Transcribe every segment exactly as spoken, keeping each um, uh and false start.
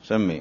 سمي.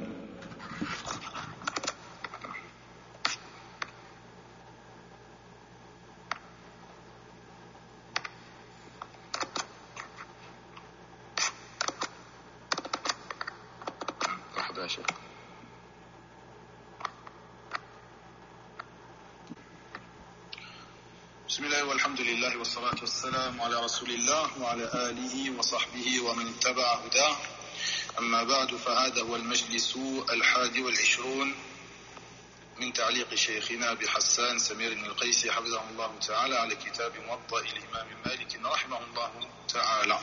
بسم الله والحمد لله والصلاة والسلام على رسول الله وعلى آله وصحبه ومن اتبع هداه. أما بعد، فهذا هو المجلس الحادي والعشرون من تعليق شيخنا بحسان سمير بن القيسي حفظه الله تعالى على كتاب موطأ الإمام مالك رحمه الله تعالى.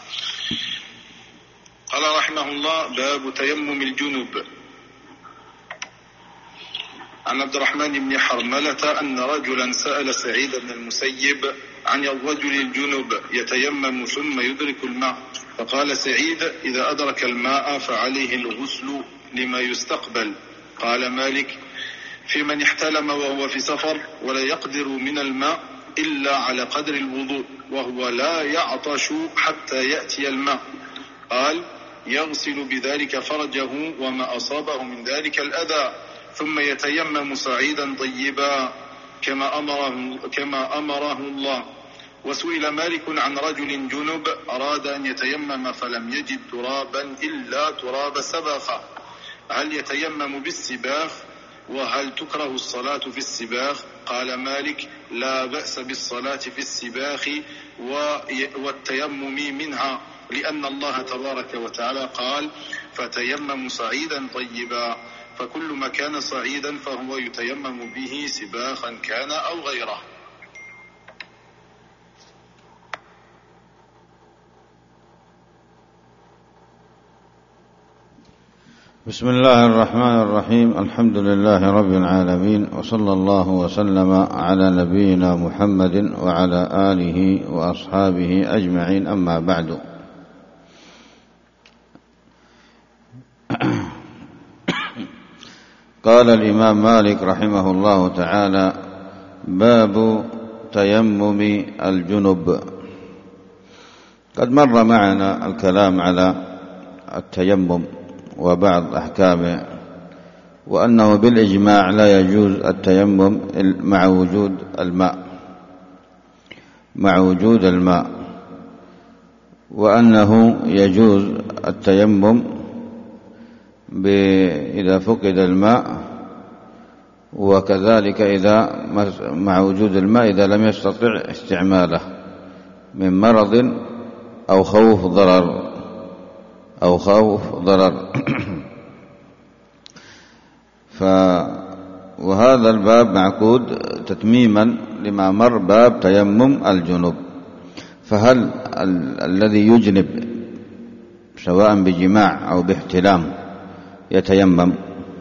قال رحمه الله: باب تيمم الجنب. عن عبد الرحمن بن حرملة أن رجلا سأل سعيد بن المسيب عن الرجل الجنب يتيمم ثم يدرك الماء، فقال سعيد: إذا أدرك الماء فعليه الغسل لما يستقبل. قال مالك: في من احتلم وهو في سفر ولا يقدر من الماء إلا على قدر الوضوء وهو لا يعطش حتى يأتي الماء. قال: يغسل بذلك فرجه وما أصابه من ذلك الأذى، ثم يتيمم صعيدا طيبا كما أمره, كما أمره الله. وسئل مالك عن رجل جنب أراد أن يتيمم فلم يجد ترابا إلا تراب سباخة، هل يتيمم بالسباخ؟ وهل تكره الصلاة في السباخ؟ قال مالك: لا بأس بالصلاة في السباخ والتيمم منها، لأن الله تبارك وتعالى قال: فتيمموا صعيدا طيبا، فكل ما كان صعيدا فهو يتيمم به سباخا كان أو غيره. بسم الله الرحمن الرحيم. الحمد لله رب العالمين، وصلى الله وسلم على نبينا محمد وعلى آله وأصحابه أجمعين. أما بعد، قال الإمام مالك رحمه الله تعالى: باب تيمم الجنب. قد مر معنا الكلام على التيمم وبعض أحكامه، وأنه بالإجماع لا يجوز التيمم مع وجود الماء مع وجود الماء وأنه يجوز التيمم إذا فقد الماء، وكذلك إذا مع وجود الماء إذا لم يستطع استعماله من مرض أو خوف ضرر أو خوف ضرر ف وهذا الباب معقود تتميما لما مر باب تيمم الجنوب. فهل ال... الذي يجنب سواء بجماع أو باحتلام يتيمم؟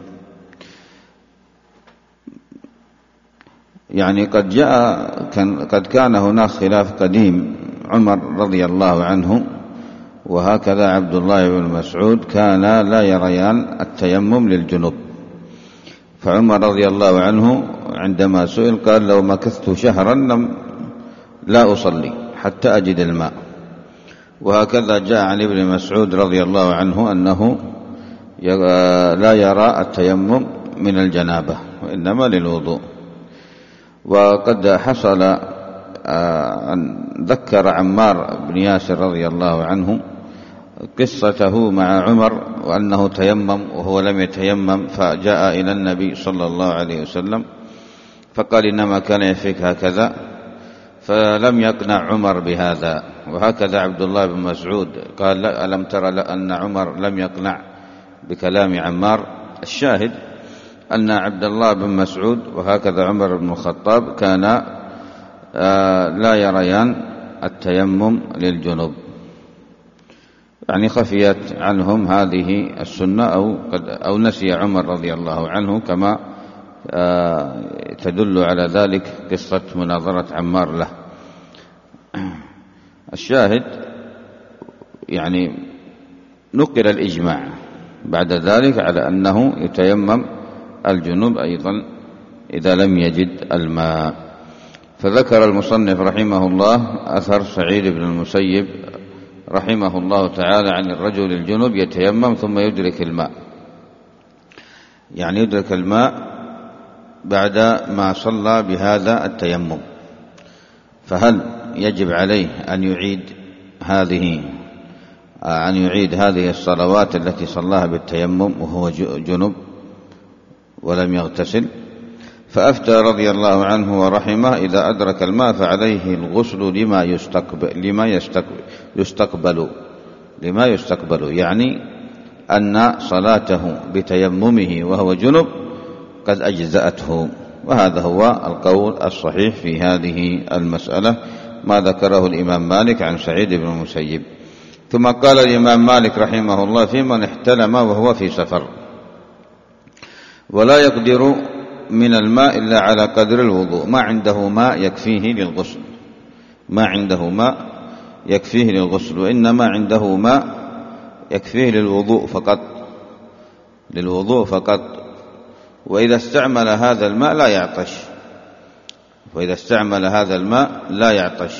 يعني قد جاء كان قد كان هناك خلاف قديم. عمر رضي الله عنه وهكذا عبد الله بن مسعود كانا لا يريان التيمم للجنوب. فعمر رضي الله عنه عندما سئل قال: لو مكثت شهرا لم لا أصلي حتى أجد الماء. وهكذا جاء عن ابن مسعود رضي الله عنه أنه لا يرى التيمم من الجنابة وإنما للوضوء. وقد حصل أن ذكر عمار بن ياسر رضي الله عنه قصته مع عمر وأنه تيمم وهو لم يتيمم، فجاء إلى النبي صلى الله عليه وسلم فقال: إنما كان يفيك هكذا، فلم يقنع عمر بهذا. وهكذا عبد الله بن مسعود قال: ألم ترى أن عمر لم يقنع بكلام عمار؟ الشاهد أن عبد الله بن مسعود وهكذا عمر بن الخطاب كان لا يريان التيمم للجنوب، يعني خفيت عنهم هذه السنة أو, قد أو نسي عمر رضي الله عنه، كما تدل على ذلك قصة مناظرة عمار له. الشاهد يعني نقل الإجماع بعد ذلك على أنه يتيمم الجنوب أيضا إذا لم يجد الماء. فذكر المصنف رحمه الله أثر سعيد بن المسيب رحمه الله تعالى عن الرجل الجنوب يتيمم ثم يدرك الماء. يعني يدرك الماء بعد ما صلى بهذا التيمم، فهل يجب عليه أن يعيد هذه أن يعيد هذه الصلوات التي صلاها بالتيمم وهو جنب ولم يغتسل؟ فأفتى رضي الله عنه ورحمه إذا أدرك الماء فعليه الغسل لما يستقبل لما يستقبل يستقبل لما يستقبل يعني أن صلاته بتيممه وهو جنب قد أجزأته. وهذا هو القول الصحيح في هذه المسألة، ما ذكره الإمام مالك عن سعيد بن المسيب. ثم قال الإمام مالك رحمه الله في من احتلم وهو في سفر ولا يقدر من الماء إلا على قدر الوضوء، ما عنده ماء يكفيه للغسل ما عنده ماء يكفيه للغسل وإنما عنده ماء يكفيه للوضوء فقط للوضوء فقط وإذا استعمل هذا الماء لا يعطش وإذا استعمل هذا الماء لا يعطش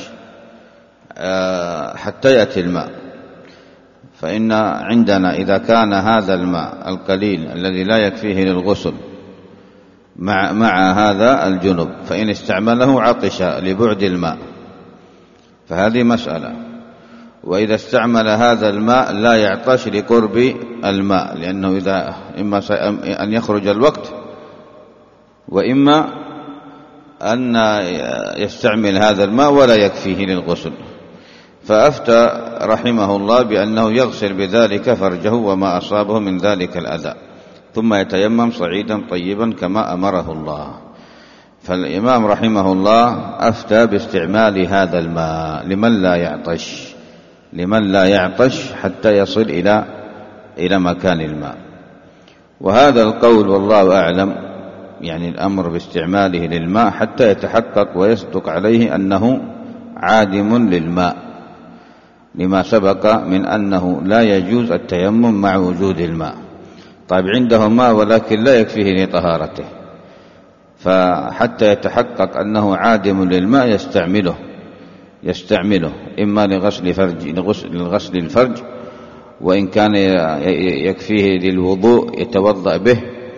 حتى يأتي الماء. فإن عندنا إذا كان هذا الماء القليل الذي لا يكفيه للغسل مع, مع هذا الجنب، فإن استعمله عطش لبعد الماء، فهذه مسألة. وإذا استعمل هذا الماء لا يعطش لقرب الماء، لأنه إذا إما أن يخرج الوقت وإما أن يستعمل هذا الماء ولا يكفيه للغسل. فأفتى رحمه الله بأنه يغسل بذلك فرجه وما أصابه من ذلك الأذى ثم يتيمم صعيدا طيبا كما أمره الله. فالإمام رحمه الله أفتى باستعمال هذا الماء لمن لا يعطش لمن لا يعطش حتى يصل إلى إلى مكان الماء. وهذا القول والله أعلم يعني الأمر باستعماله للماء حتى يتحقق ويصدق عليه أنه عادم للماء، لما سبق من أنه لا يجوز التيمم مع وجود الماء. طيب عنده ماء ولكن لا يكفيه لطهارته، فحتى يتحقق أنه عادم للماء يستعمله يستعمله إما لغسل فرج لغسل الفرج، وإن كان يكفيه للوضوء يتوضأ به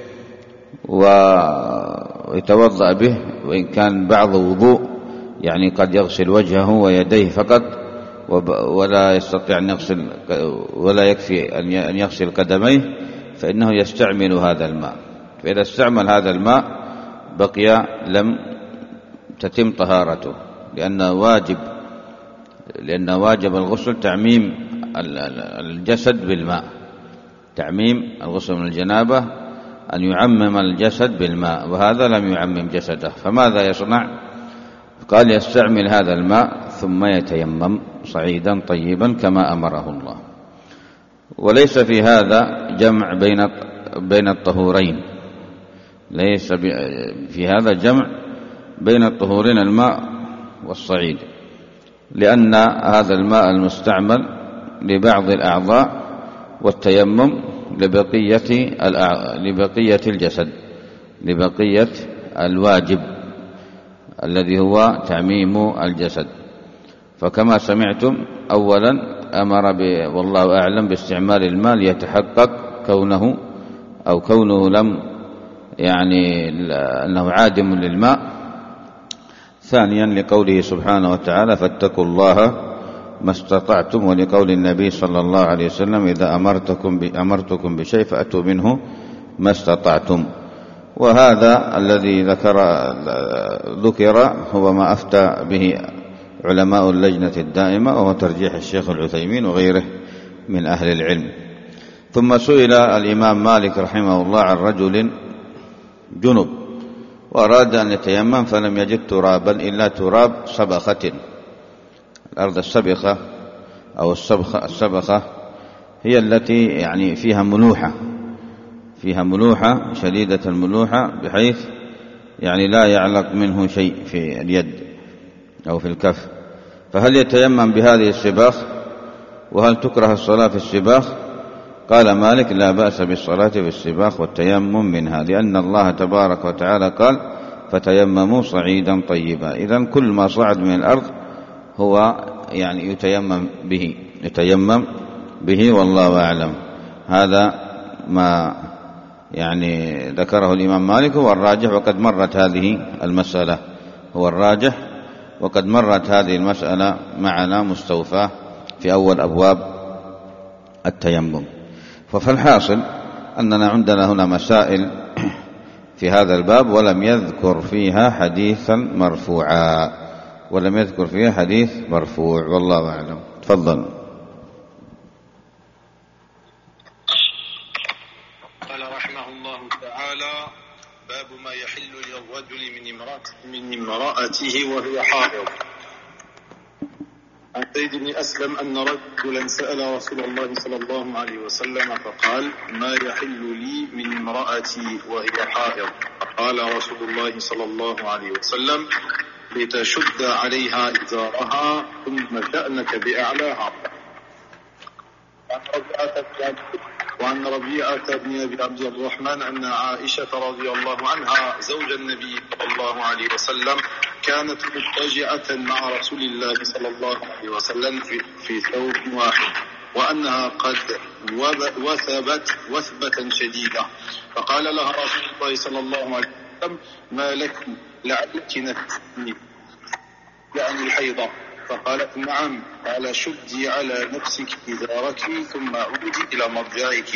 ويتوضأ به وإن كان بعض وضوء يعني قد يغسل وجهه ويديه فقط ولا يستطيع أن يغسل ولا يكفي أن يغسل قدميه، فإنه يستعمل هذا الماء. فإذا استعمل هذا الماء بقي لم تتم طهارته، لأن واجب لأن واجب الغسل تعميم الجسد بالماء، تعميم الغسل من الجنابة أن يعمم الجسد بالماء، وهذا لم يعمم جسده. فماذا يصنع؟ قال يستعمل هذا الماء ثم يتيمم صعيدا طيبا كما أمره الله. وليس في هذا جمع بين بين الطهورين، ليس في هذا جمع بين الطهورين الماء والصعيد، لأن هذا الماء المستعمل لبعض الأعضاء والتيمم لبقية لبقية الجسد، لبقية الواجب الذي هو تعميم الجسد. فكما سمعتم أولا أمر والله أعلم باستعمال الماء ليتحقق كونه أو كونه لم يعني أنه عادم للماء. ثانيا لقوله سبحانه وتعالى فاتقوا الله ما استطعتم، ولقول النبي صلى الله عليه وسلم إذا أمرتكم أمرتكم بشيء فأتوا منه ما استطعتم. وهذا الذي ذكر ذكر هو ما أفتى به علماء اللجنة الدائمة، وهو ترجيح الشيخ العثيمين وغيره من أهل العلم. ثم سئل الإمام مالك رحمه الله عن رجل جنب وأراد أن يتيمم فلم يجد ترابا إلا تراب سبخة، الأرض السبخة أو السبخة, السبخة هي التي يعني فيها ملوحة فيها ملوحة شديدة الملوحة بحيث يعني لا يعلق منه شيء في اليد أو في الكف. فهل يتيمم بهذه السباخ؟ وهل تكره الصلاة في السباخ؟ قال مالك لا بأس بالصلاة في السباخ والتيمم منها، لأن الله تبارك وتعالى قال فتيمموا صعيدا طيبا. إذن كل ما صعد من الأرض هو يعني يتيمم به يتيمم به والله أعلم. هذا ما يعني ذكره الإمام مالك هو الراجح، وقد مرت هذه المسألة هو الراجح وقد مرت هذه المسألة معنا مستوفاة في أول أبواب التيمم. فالحاصل أننا عندنا هنا مسائل في هذا الباب ولم يذكر فيها حديثا مرفوعا ولم يذكر فيها حديث مرفوع، والله أعلم. تفضل. قال رحمه الله تعالى: باب ما يحل للرجل من امرأته من امرأته وهي حائض. عن زيد بن أسلم أن رجلا سأل رسول الله صلى الله عليه وسلم فقال: ما يحل لي من امرأتي وهي حائض؟ فقال رسول الله صلى الله عليه وسلم: لتشد عليها إزارها ثم شأنك بأعلاها. وعن ربيعة بن أبي عبد الرحمن أن عائشة رضي الله عنها زوج النبي صلى الله عليه وسلم كانت مضطجعة مع رسول الله صلى الله عليه وسلم في, في ثوب واحد، وأنها قد وثبت وثبة شديدة، فقال لها رسول الله صلى الله عليه وسلم: ما لك لعلك نفسي يعني الحيضة؟ فقالت: نعم. قال: شدي على نفسك إزارك ثم عودي إلى مرجعك.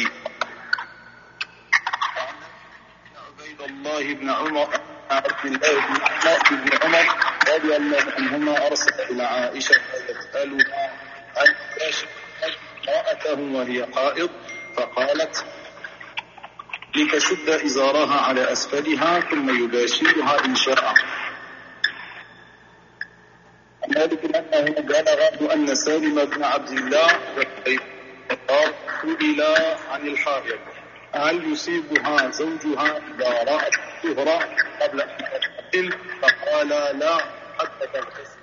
عبيد الله بن عمر عبد الله بن عمر رضي الله عنهما أرسل إلى عائشة يسألها عن يباشر امرأته وهي حائض، فقالت: لتشد إزارها على أسفلها ثم يباشرها إن شاء. ذلك أنه بلغ أن سالم بن عبد الله سئل عن الحائض هل يصيبها زوجها إذا رأت الطهر قبل أن تغتسل؟ فقال: لا حتى تغتسل.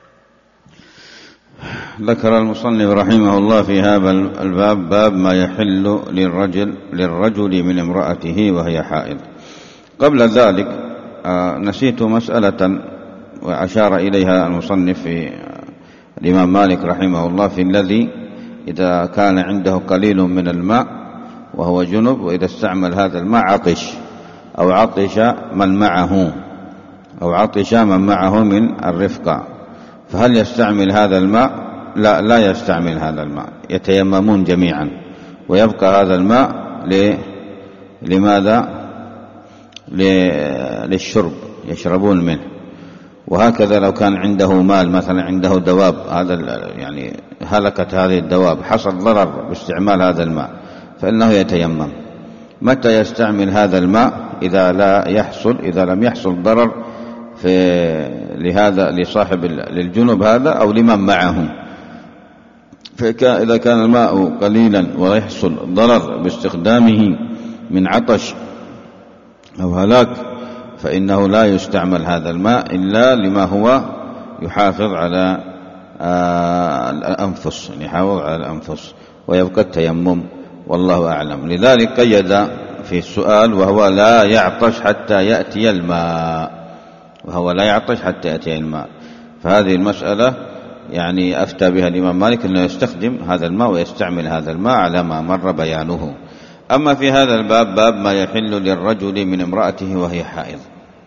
ذكر المصنف رحمه الله في هذا الباب باب ما يحل للرجل للرجل من امرأته وهي حائض. قبل ذلك نسيت مسألة وأشار إليها المصنف في الإمام مالك رحمه الله في الذي إذا كان عنده قليل من الماء وهو جنب، وإذا استعمل هذا الماء عطش أو عطش من معه أو عطش من معه من الرفقة، فهل يستعمل هذا الماء؟ لا لا يستعمل هذا الماء، يتيممون جميعا ويبقى هذا الماء لماذا؟ للشرب، يشربون منه. وهكذا لو كان عنده مال، مثلا عنده دواب، هذا يعني هلكت هذه الدواب، حصل ضرر باستعمال هذا الماء، فإنه يتيمم. متى يستعمل هذا الماء؟ إذا لا يحصل إذا لم يحصل ضرر في لهذا لصاحب للجنب هذا أو لمن معه. فإذا كان الماء قليلا ويحصل ضرر باستخدامه من عطش أو هلاك، فإنه لا يستعمل هذا الماء إلا لما هو يحافظ على الأنفس، يحافظ على الأنفس ويبقى التيمم، والله أعلم. لذلك قيد في السؤال وهو لا يعطش حتى يأتي الماء، وهو لا يعطش حتى يأتي الماء. فهذه المسألة يعني أفتى بها الإمام مالك أنه يستخدم هذا الماء ويستعمل هذا الماء على ما مر بيانه. أما في هذا الباب باب ما يحل للرجل من امرأته وهي حائض.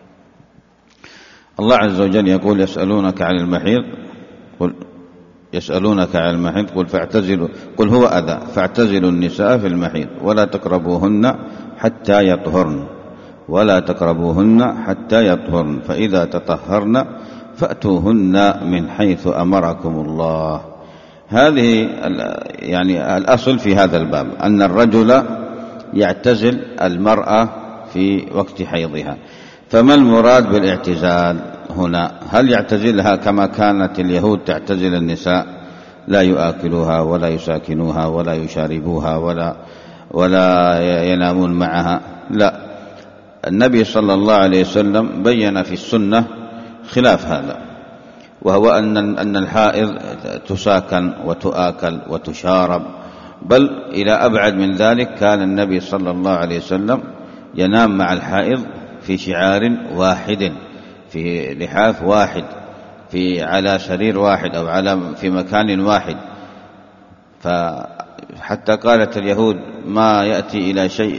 الله عز وجل يقول: يسألونك عن المحيض قل يسألونك عن المحيض قل فاعتزلوا قل هو أذى فاعتزلوا النساء في المحيض ولا تقربوهن حتى يطهرن ولا تقربوهن حتى يطهرن فإذا تطهرن فأتوهن من حيث أمركم الله. هذه يعني الأصل في هذا الباب أن الرجل يعتزل المرأة في وقت حيضها. فما المراد بالاعتزال هنا؟ هل يعتزلها كما كانت اليهود تعتزل النساء، لا يؤكلوها ولا يساكنوها ولا يشاربوها ولا ولا ينامون معها؟ لا، النبي صلى الله عليه وسلم بين في السنة خلاف هذا، وهو أن أن الحائض تساكن وتؤكل وتشارب، بل إلى أبعد من ذلك. كان النبي صلى الله عليه وسلم ينام مع الحائض في شعار واحد، في لحاف واحد، في على سرير واحد أو على في مكان واحد. فحتى قالت اليهود: ما يأتي إلى شيء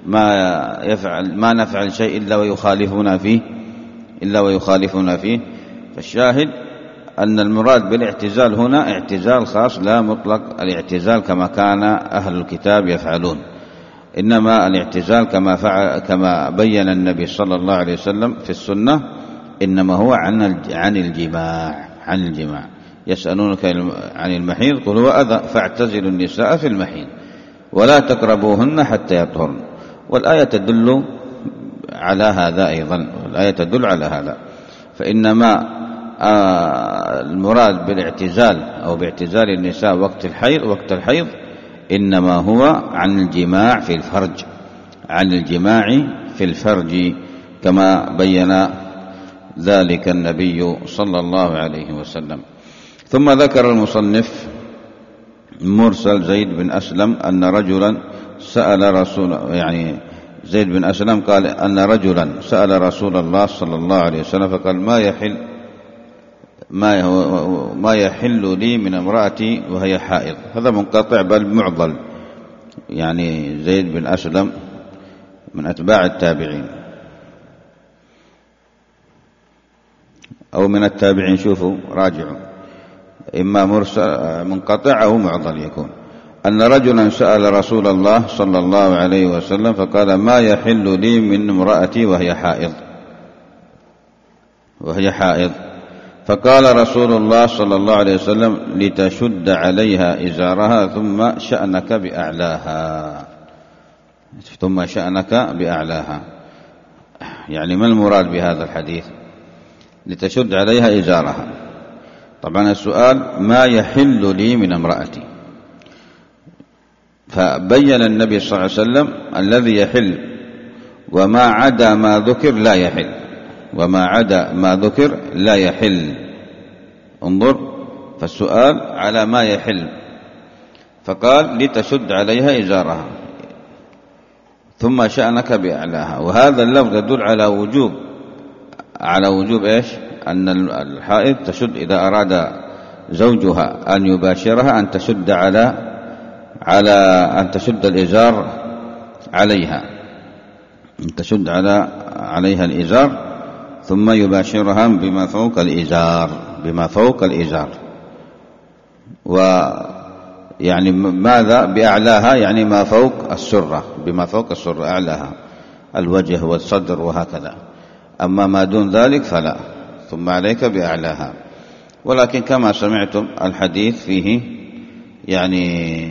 ما يفعل ما نفعل شيء إلا ويخالفنا فيه إلا ويخالفنا فيه. فالشاهد أن المراد بالاعتزال هنا اعتزال خاص، لا مطلق الاعتزال كما كان أهل الكتاب يفعلون، إنما الاعتزال كما فعل كما بين النبي صلى الله عليه وسلم في السنة إنما هو عن عن الجماع عن الجماع. يسألونك عن المحيض قل هو أذى فاعتزلوا النساء في المحيض ولا تقربوهن حتى يطهرن. والآية تدل على هذا أيضا، والآية تدل على هذا. فإنما المراد بالاعتزال أو باعتزال النساء وقت الحيض وقت الحيض إنما هو عن الجماع في الفرج عن الجماع في الفرج كما بين ذلك النبي صلى الله عليه وسلم. ثم ذكر المصنف مرسل زيد بن أسلم أن رجلا سأل رسول يعني زيد بن أسلم قال أن رجلا سأل رسول الله صلى الله عليه وسلم فقال ما يحل ما ما يحل لي من امرأتي وهي حائض. هذا منقطع بل معضل، يعني زيد بن أسلم من أتباع التابعين أو من التابعين، شوفوا راجعوا، إما مرسل منقطع أو معضل يكون. أن رجلا سأل رسول الله صلى الله عليه وسلم فقال ما يحل لي من امرأتي وهي حائض وهي حائض فقال رسول الله صلى الله عليه وسلم لتشد عليها إزارها ثم شأنك بأعلاها ثم شأنك بأعلاها. يعني ما المراد بهذا الحديث؟ لتشد عليها إزارها. طبعا السؤال ما يحل لي من امرأتي، فبين النبي صلى الله عليه وسلم الذي يحل وما عدا ما ذكر لا يحل وما عدا ما ذكر لا يحل. انظر، فالسؤال على ما يحل، فقال لتشد عليها إزارها ثم شأنك بأعلاها. وهذا اللفظ يدل على وجوب على وجوب إيش؟ أن الحائض تشد إذا أراد زوجها أن يباشرها أن تشد على على أن تشد الإزار عليها أن تشد على عليها الإزار ثم يباشرها بما فوق الإزار بما فوق الإزار. ويعني ماذا بأعلاها؟ يعني ما فوق السرة، بما فوق السرة أعلاها الوجه والصدر وهكذا. أما ما دون ذلك فلا، ثم عليك بأعلاها. ولكن كما سمعتم الحديث فيه يعني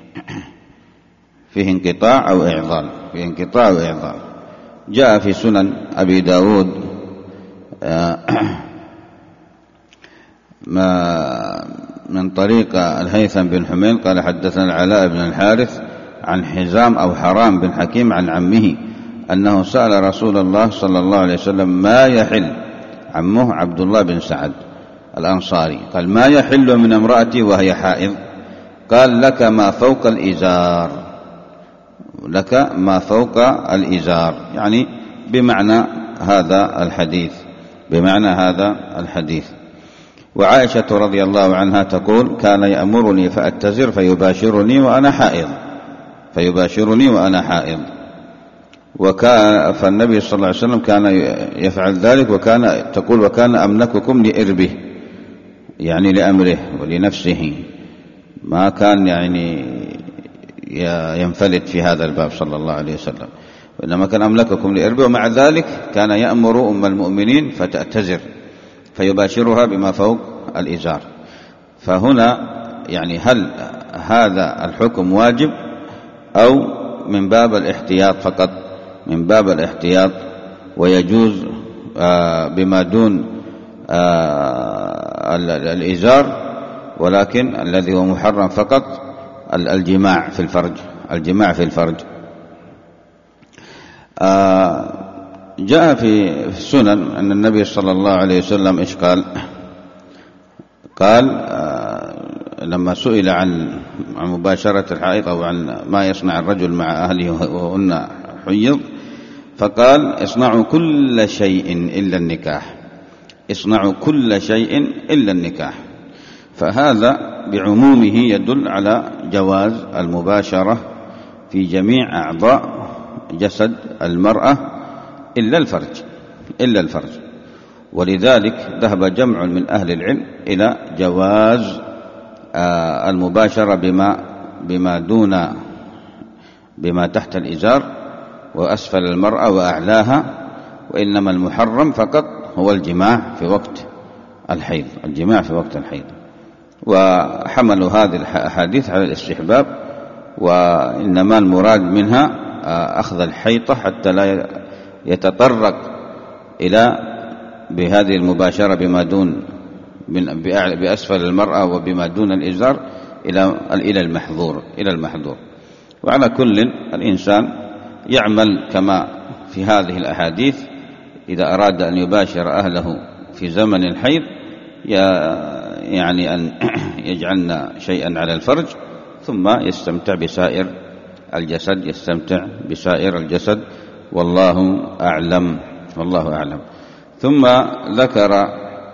فيه انقطاع أو إعضال فيه انقطاع أو إعضال. جاء في سنن أبي داود ما من طريق الهيثم بن حميد قال حدثنا العلاء بن الحارث عن حزام أو حرام بن حكيم عن عمه أنه سأل رسول الله صلى الله عليه وسلم ما يحل، عمه عبد الله بن سعد الأنصاري، قال ما يحل من امرأتي وهي حائض؟ قال لك ما فوق الإزار لك ما فوق الإزار، يعني بمعنى هذا الحديث بمعنى هذا الحديث. وعائشة رضي الله عنها تقول كان يأمرني فأتزر فيباشرني وأنا حائض فيباشرني وأنا حائض وكان فالنبي صلى الله عليه وسلم كان يفعل ذلك، وكان تقول وكان أملككم لإربه، يعني لأمره ولنفسه، ما كان يعني ينفلت في هذا الباب صلى الله عليه وسلم، وإنما كان أملككم لإربه. ومع ذلك كان يأمر أم المؤمنين فتأتزر فيباشرها بما فوق الإزار. فهنا يعني هل هذا الحكم واجب أو من باب الاحتياط فقط؟ من باب الاحتياط، ويجوز بما دون الإزار، ولكن الذي هو محرم فقط الجماع في الفرج الجماع في الفرج. جاء في السنن أن النبي صلى الله عليه وسلم إيش قال؟ قال لما سئل عن مباشرة الحائض أو عن ما يصنع الرجل مع أهله وهن حيض، فقال اصنعوا كل شيء إلا النكاح اصنعوا كل شيء إلا النكاح. فهذا بعمومه يدل على جواز المباشرة في جميع أعضاء جسد المرأة إلا الفرج إلا الفرج ولذلك ذهب جمع من أهل العلم إلى جواز المباشرة بما بما دون بما تحت الإزار وأسفل المرأة وأعلاها، وإنما المحرم فقط هو الجماع في وقت الحيض الجماع في وقت الحيض. وحملوا هذه الأحاديث على الاستحباب، وإنما المراد منها أخذ الحيطة حتى لا يتطرق إلى بهذه المباشرة بما دون بأسفل المرأة وبما دون الإزار إلى إلى المحظور إلى المحظور. وعلى كل الإنسان يعمل كما في هذه الأحاديث، إذا أراد أن يباشر أهله في زمن الحيض يعني أن يجعلنا شيئا على الفرج ثم يستمتع بسائر الجسد يستمتع بسائر الجسد والله أعلم والله أعلم. ثم ذكر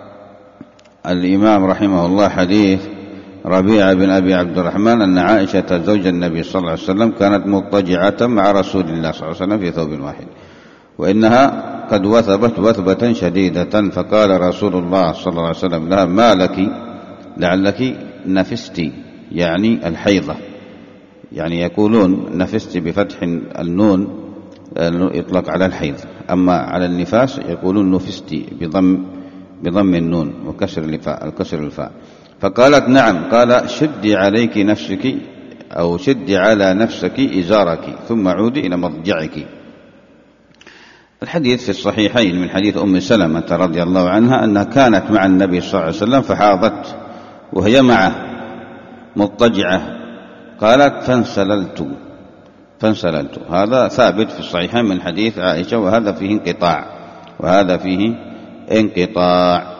الإمام رحمه الله حديث ربيعة بن أبي عبد الرحمن أن عائشة زوج النبي صلى الله عليه وسلم كانت مضطجعة مع رسول الله صلى الله عليه وسلم في ثوب واحد، وإنها قد وثبت وثبة شديدة، فقال رسول الله صلى الله عليه وسلم لها ما لك لعلك نفستي، يعني الحيضة، يعني يقولون نفستي بفتح النون يطلق على الحيض، أما على النفاس يقولون نفستي بضم بضم النون وكسر الفاء الكسر الفاء. فقالت نعم. قال شدي عليك نفسك أو شدي على نفسك إزارك ثم عودي إلى مضجعك. الحديث في الصحيحين من حديث أم سلمة رضي الله عنها أنها كانت مع النبي صلى الله عليه وسلم فحاضت وهي معه مضطجعة، قالت فانسللت فانسللت هذا ثابت في الصحيحين من حديث عائشة، وهذا فيه انقطاع وهذا فيه انقطاع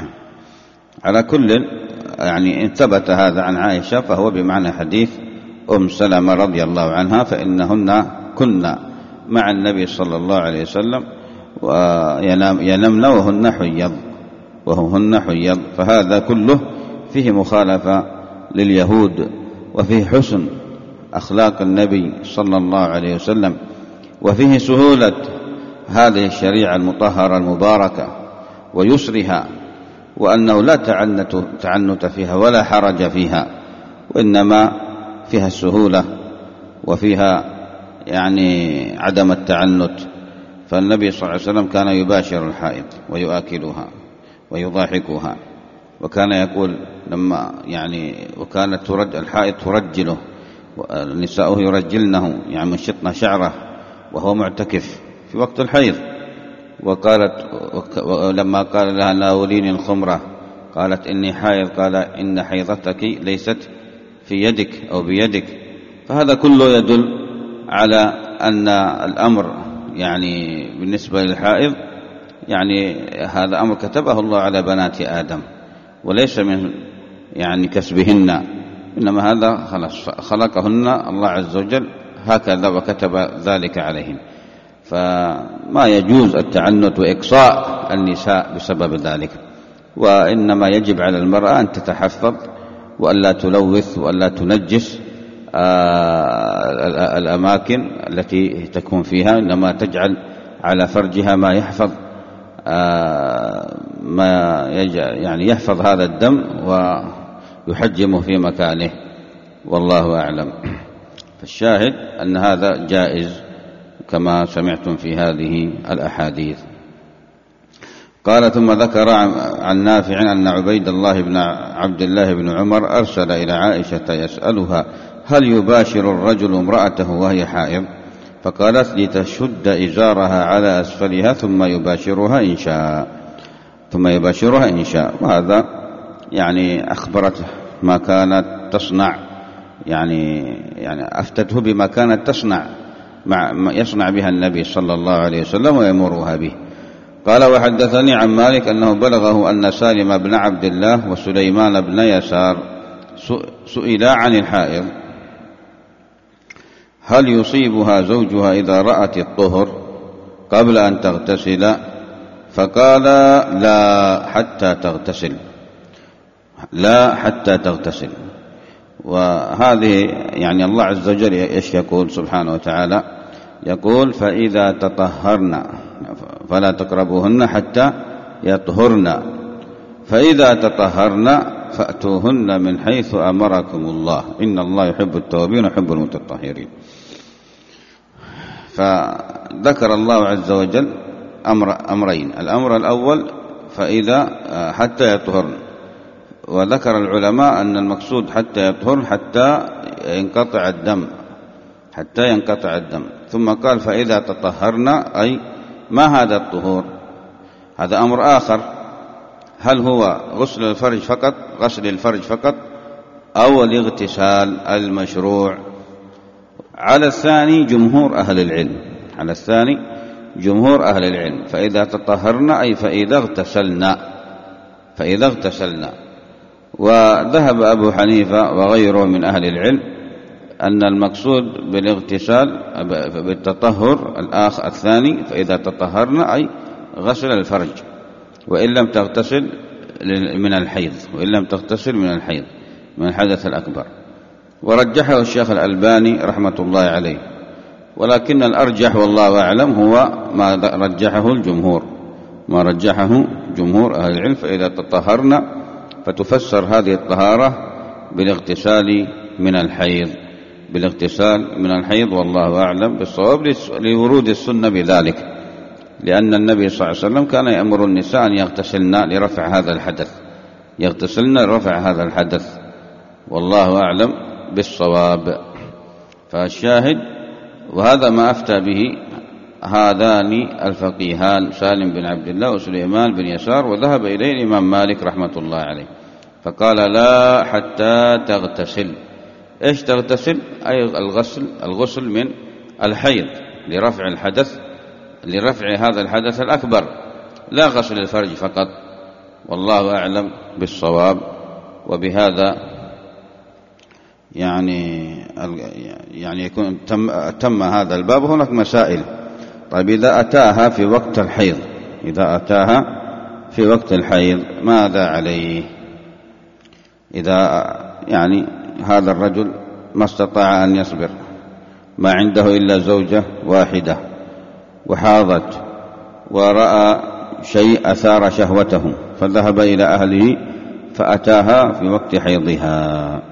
على كل يعني إن ثبت هذا عن عائشة فهو بمعنى حديث أم سلمة رضي الله عنها، فإنهن كنا مع النبي صلى الله عليه وسلم وينمن وهن حيض وهن حيض فهذا كله فيه مخالفة لليهود، وفيه حسن أخلاق النبي صلى الله عليه وسلم، وفيه سهولة هذه الشريعة المطهرة المباركة ويسرها، وأنه لا تعنت, تعنت فيها ولا حرج فيها، وإنما فيها السهولة وفيها يعني عدم التعنت. فالنبي صلى الله عليه وسلم كان يباشر الحائض ويؤكلها ويضاحكها، وكان يقول لما يعني وكانت ترج الحائض ترجله ونساؤه يرجلنه يعني منشطن شعره وهو معتكف في وقت الحيض. وقالت لما قال لها ناوليني الخمرة قالت إني حائض، قال إن حيضتك ليست في يدك أو بيدك. فهذا كله يدل على أن الأمر يعني بالنسبة للحائض يعني هذا أمر كتبه الله على بنات آدم وليس من يعني كسبهن، إنما هذا خلاص خلقهن الله عز وجل هكذا وكتب ذلك عليهن، فما يجوز التعنت وإقصاء النساء بسبب ذلك، وإنما يجب على المرأة أن تتحفظ وألا تلوث وألا تنجس الأماكن التي تكون فيها، إنما تجعل على فرجها ما يحفظ ما يعني يحفظ هذا الدم ويحجمه في مكانه والله أعلم. فالشاهد أن هذا جائز كما سمعتم في هذه الأحاديث. قال ثم ذكر عن نافع أن عبيد الله بن عبد الله بن عمر أرسل إلى عائشة يسألها هل يباشر الرجل امرأته وهي حائض؟ فقالت لتشد إزارها على أسفلها ثم يباشرها إن شاء ثم يباشرها إن شاء. وهذا يعني أخبرته ما كانت تصنع، يعني يعني أفتته بما كانت تصنع مع ما يصنع بها النبي صلى الله عليه وسلم ويمرها به. قال وحدثني عن مالك أنه بلغه أن سالم بن عبد الله وسليمان بن يسار سئلا عن الحائض هل يصيبها زوجها إذا رأت الطهر قبل أن تغتسل؟ فقال لا حتى تغتسل لا حتى تغتسل. وهذه يعني الله عز وجل ايش يقول سبحانه وتعالى يقول فإذا تطهرن فلا تقربوهن حتى يطهرن، فإذا تطهرن فأتوهن من حيث أمركم الله إن الله يحب التوابين ويحب المتطهرين. فذكر الله عز وجل أمر أمرين، الأمر الأول فإذا حتى يطهرن، وذكر العلماء أن المقصود حتى يطهرن حتى ينقطع الدم، حتى ينقطع الدم. ثم قال فإذا تطهرن، أي ما هذا الطهور؟ هذا أمر آخر، هل هو غسل الفرج فقط، غسل الفرج فقط، أو الاغتسال المشروع؟ على الثاني جمهور أهل العلم، على الثاني جمهور أهل العلم. فإذا تطهرنا أي فإذا اغتسلنا، فإذا اغتسلنا. وذهب أبو حنيفة وغيره من أهل العلم أن المقصود بالاغتسال بالتطهر الآخر الثاني فإذا تطهرنا أي غسل الفرج، وإن لم تغتسل من الحيض، وإن لم تغتسل من الحيض من الحدث الأكبر. ورجحه الشيخ الألباني رحمة الله عليه، ولكن الأرجح والله أعلم هو ما رجحه الجمهور، ما رجحه جمهور أهل العلم. فإذا تطهرنا فتفسر هذه الطهارة بالاغتسال من الحيض، بالاغتسال من الحيض، والله أعلم بالصواب لورود السنة بذلك، لأن النبي صلى الله عليه وسلم كان يأمر النساء أن يغتسلن لرفع هذا الحدث، يغتسلن لرفع هذا الحدث، والله أعلم بالصواب. فالشاهد، وهذا ما أفتى به هذان الفقيهان سالم بن عبد الله وسليمان بن يسار، وذهب إليه الإمام مالك رحمة الله عليه، فقال لا حتى تغتسل. إيش تغتسل؟ أي الغسل، الغسل من الحيض لرفع الحدث، لرفع هذا الحدث الأكبر، لا غسل الفرج فقط، والله أعلم بالصواب. وبهذا يعني يعني يكون تم, تم هذا الباب. هناك مسائل. طيب إذا أتاها في وقت الحيض، إذا أتاها في وقت الحيض ماذا عليه؟ إذا يعني هذا الرجل ما استطاع أن يصبر، ما عنده إلا زوجة واحدة، وحاضت، ورأى شيء أثار شهوته فذهب إلى أهله فأتاها في وقت حيضها،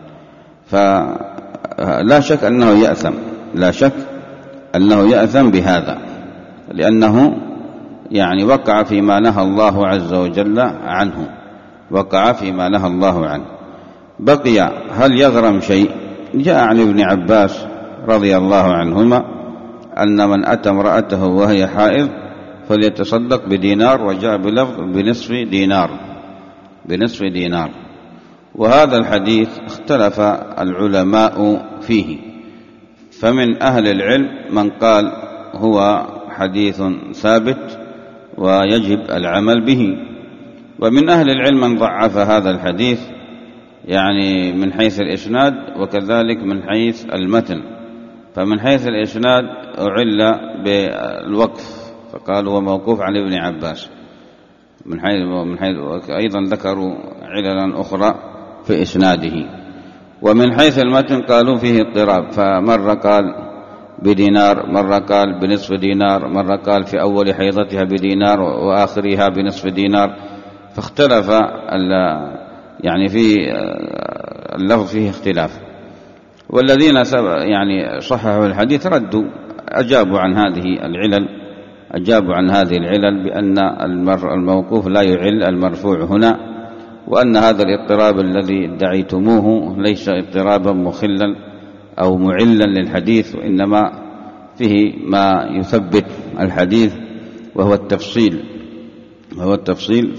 فلا شك أنه يأثم، لا شك أنه يأثم بهذا، لأنه يعني وقع فيما نهى الله عز وجل عنه، وقع فيما نهى الله عنه. بقي هل يغرم شيء؟ جاء عن ابن عباس رضي الله عنهما أن من أتى امرأته وهي حائض فليتصدق بدينار، وجاء بلفظ بنصف دينار، بنصف دينار. وهذا الحديث اختلف العلماء فيه، فمن أهل العلم من قال هو حديث ثابت ويجب العمل به، ومن أهل العلم من ضعف هذا الحديث، يعني من حيث الإسناد وكذلك من حيث المتن. فمن حيث الإسناد أعل بالوقف، فقال هو موقوف عن ابن عباس، من حيث من حيث أيضا ذكروا عللا أخرى في إسناده. ومن حيث المتن قالوا فيه اضطراب، فمرة قال بدينار، مرة قال بنصف دينار، مرة قال في أول حيضتها بدينار وآخرها بنصف دينار، فاختلف يعني في اللفظ فيه اختلاف. والذين يعني صححوا الحديث ردوا، أجابوا عن هذه العلل، أجابوا عن هذه العلل بأن الموقوف لا يعل المرفوع هنا، وأن هذا الاضطراب الذي ادعيتموه ليس اضطرابا مخلا أو معلا للحديث، وإنما فيه ما يثبت الحديث وهو التفصيل، وهو التفصيل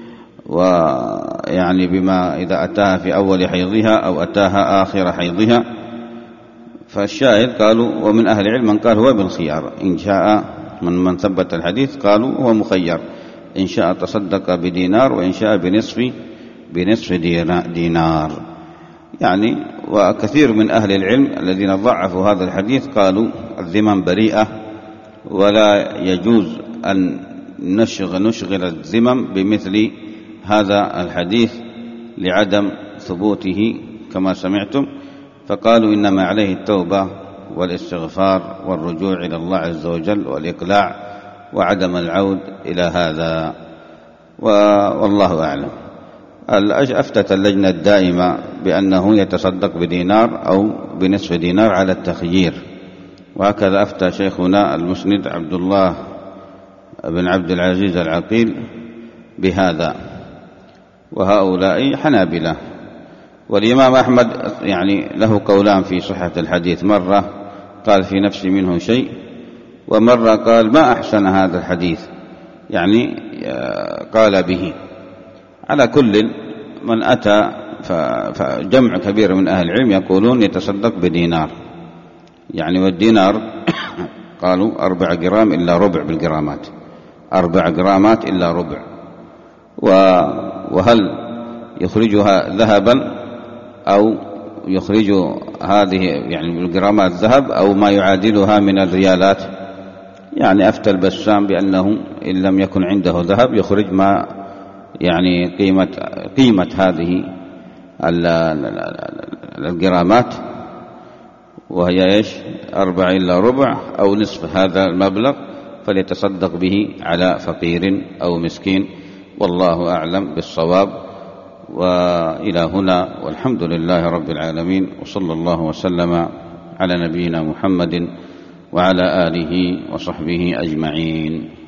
ويعني بما إذا أتاها في أول حيضها أو أتاها آخر حيضها. فالشاهد قالوا، ومن أهل العلم من قال هو بالخيار، إن شاء من من ثبت الحديث قالوا هو مخير، إن شاء تصدق بدينار وإن شاء بنصف بنصف دينار يعني. وكثير من أهل العلم الذين ضعفوا هذا الحديث قالوا الذمم بريئة، ولا يجوز أن نشغل, نشغل الذمم بمثل هذا الحديث لعدم ثبوته كما سمعتم. فقالوا إنما عليه التوبة والاستغفار والرجوع إلى الله عز وجل والإقلاع وعدم العود إلى هذا، والله أعلم. أفتت اللجنة الدائمة بأنه يتصدق بدينار أو بنصف دينار على التخيير، وهكذا أفتى شيخنا المسند عبد الله بن عبد العزيز العقيل بهذا، وهؤلاء حنابلة. والإمام أحمد يعني له قولان في صحة الحديث، مرة قال في نفسي منه شيء، ومرة قال ما أحسن هذا الحديث، يعني قال به. على كل من أتى، فجمع كبير من أهل العلم يقولون يتصدق بدينار، يعني والدينار قالوا أربع جرام إلا ربع بالجرامات، أربع جرامات إلا ربع. وهل يخرجها ذهبا أو يخرج هذه يعني بالجرامات ذهب أو ما يعادلها من الريالات؟ يعني أفتى البسام بأنه إن لم يكن عنده ذهب يخرج ما يعني قيمة قيمة هذه الجرامات، وهي إيش؟ أربع إلا ربع أو نصف هذا المبلغ، فليتصدق به على فقير أو مسكين، والله أعلم بالصواب. وإلى هنا، والحمد لله رب العالمين، وصلى الله وسلم على نبينا محمد وعلى آله وصحبه أجمعين.